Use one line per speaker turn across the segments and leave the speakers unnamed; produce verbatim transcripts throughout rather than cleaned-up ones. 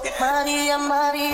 Maria, Maria,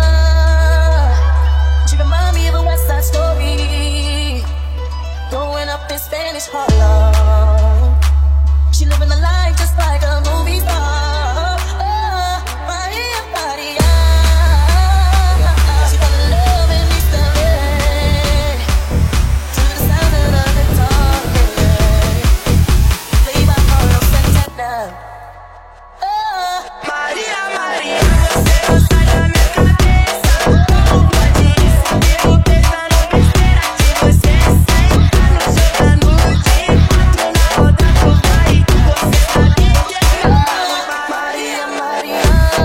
she remind me of a West Side Story, growing up in Spanish Harlem. She living the life just like a movie star. Oh, Maria, Maria, she fell in love in East L A to the sound of the guitar, played by Carlos Santana. Oh, Maria, Maria, você não sai da minha cabeça. Não pode saber o pensando besteira que você senta no jogando de quatro na roda por aí. Você sabe que é Maria, Maria,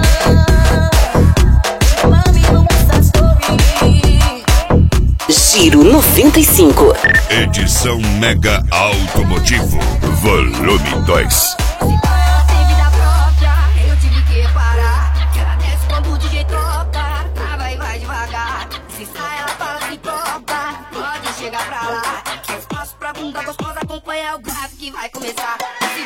mami, não essa story.
Giro noventa e cinco.
Edição Mega Automotivo, volume dois.
Gostosa, acompanha o grave que vai começar.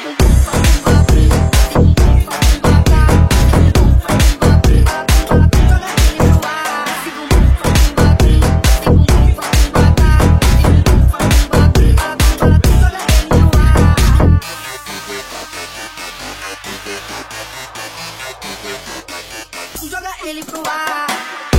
Joga ele pro ar.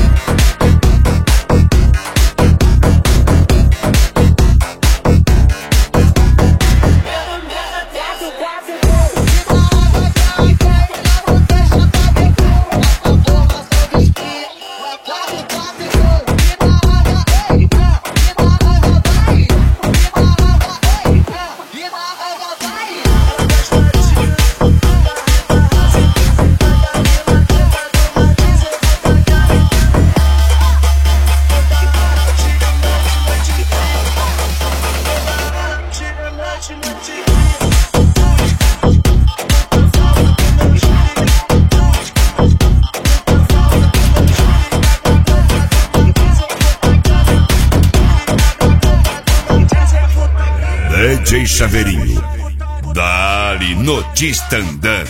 D J Chaveirinho, dali no Distandã.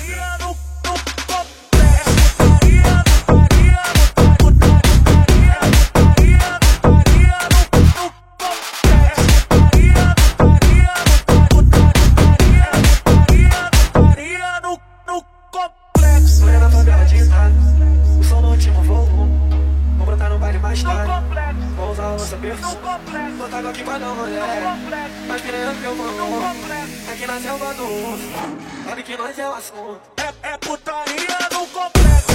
Aqui na selva do mundo, sabe que nós é o assunto. É, é putaria no complexo.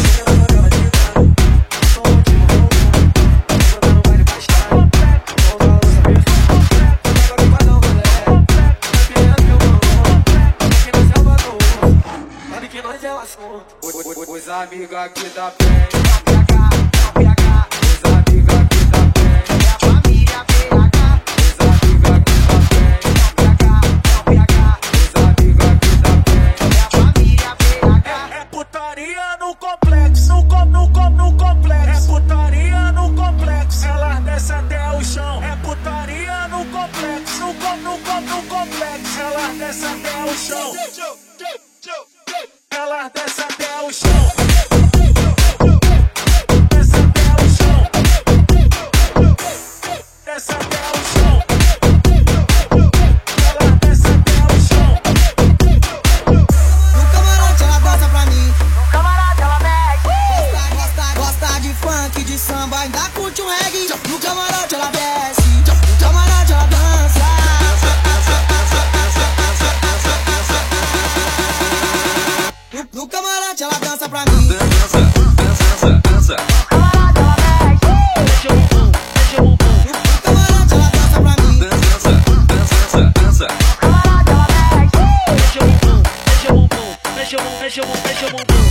Os amigos aqui da P os amigos aqui da P é a família P H. Os amigos aqui da P os amigos aqui da P é a família P H. É putaria no complexo, no com, no com, no complexo. É putaria no complexo, ela desce até o chão. É putaria no complexo, no com, no com, no complexo. Ela desce até o chão. Ela desce até o chão. Desce até o chão. Desce até o chão. Ela desce até o chão.
No camarote ela dança pra mim.
No camarote ela mexe.
Gosta, gosta, gosta de funk, de samba, ainda curte um reggae. No camarote ela desce. No camarote ela dança. No, no camarote ela dança pra mim.
Dança, dança, dança.
No camarote ela mexe. Deixa o bumbum, deixa o bumbum.
No camarote ela dança pra mim.
Dança, dança, dança.
No camarote ela mexe. Deixa o bumbum, deixa o bumbum. Deixa o bumbum, deixa o bumbum, deixa o bumbum.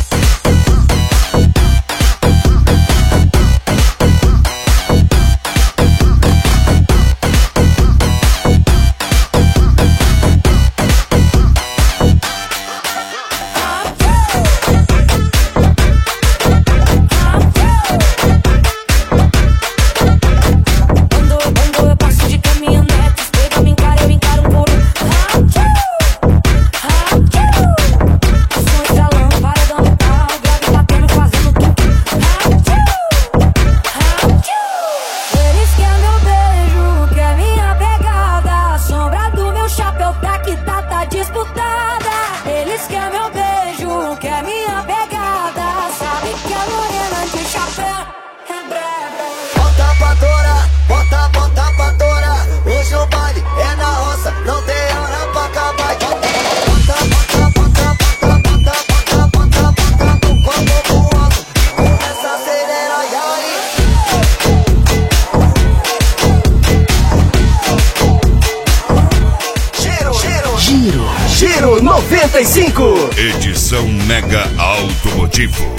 I'm
Mega Automotivo.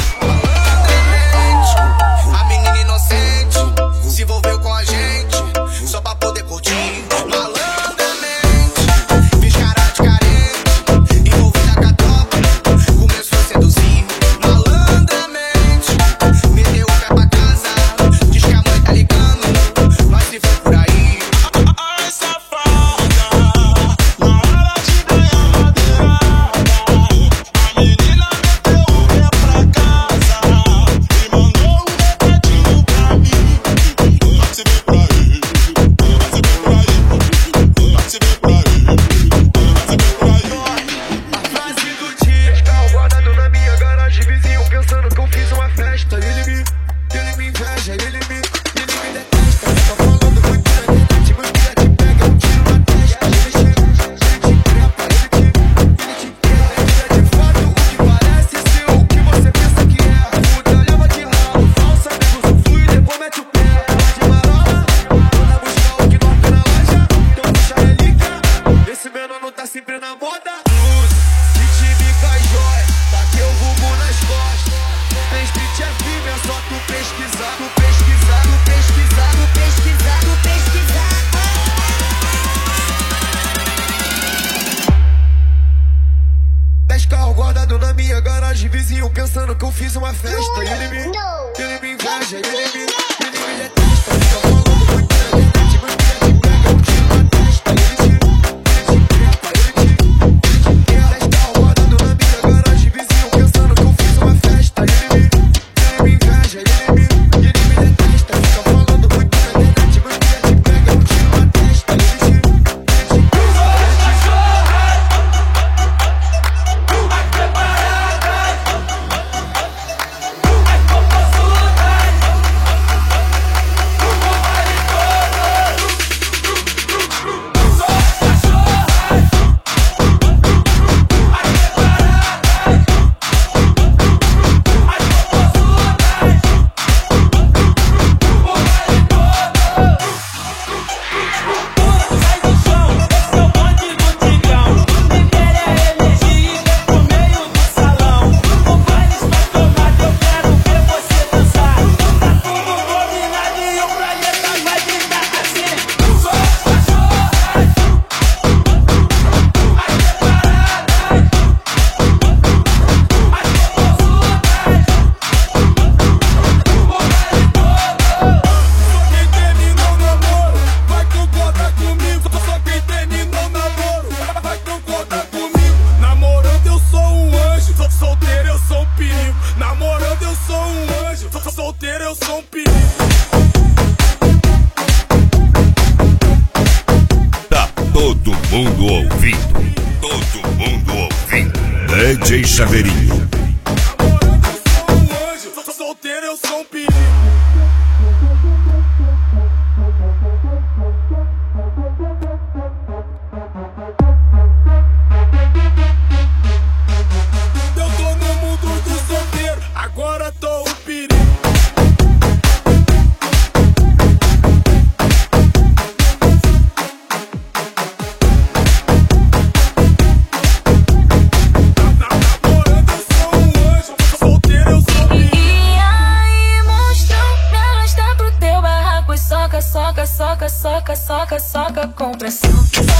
A menina inocente se envolveu com a gente só pra poder curtir. Malandramente, fiz cara de careta, envolvida com a tropa, começou a seduzir. Malandramente, meteu o pé pra casa, diz que a mãe tá ligando, nós se foi por aí. Ai, safada, na hora de ganhar madeirada, a menina meteu o pé pra casa e mandou um recadinho pra mim. Vai se ver pra aí, vai se ver pra aí, vai se ver pra aí, vai se ver pra aí. A frase do dia tá guardado na minha garagem, vizinho pensando que eu fiz uma festa. Ele me, ele me inveja, ele me, ele me detesta. Fica falando muito na internet, mas que te pega, um tiro na testa. Ele te, ele te trepa, ele te, ele te pega. Ele é de fato o que parece ser o que você pensa que é. Puta, leva de ralo, falsa, nego, flui e depois mete o pé. Ela de marola, manda buscar o que não tem na loja. Então puxa a relíquia, esse menino tá sempre na moda. Luz, se te bica jóia, bateu o vulgo nas costas. Tem street é firme, é só tu pesquisar, tu pesquisar, tu pesquisar, tu pesquisar, tu pesquisar. Dez carros guardados na minha garagem, vizinho pensando que eu fiz uma festa. Ele me, ele me inveja, ele me, ele me detesta. Fica falando muito na internet, mas que te pega, um tiro na testa. Ele te, ele te trepa, ele te, ele te quer. Dez carros guardados na minha garagem, vizinho pensando que eu fiz uma festa. Ele me, ele me inveja, ele me, ele me detesta. Fica falando muito na internet, mas que te pega, um tiro na testa. Ele te, ele te solteiro, eu sou um perigo.
Tá todo mundo ouvindo, todo mundo ouvindo. D J Chaveirinho.
Namorando eu sou um anjo, solteiro eu sou um perigo. Eu tô no mundo do solteiro, agora tô um perigo.
Soca, soca, soca, soca com pressão.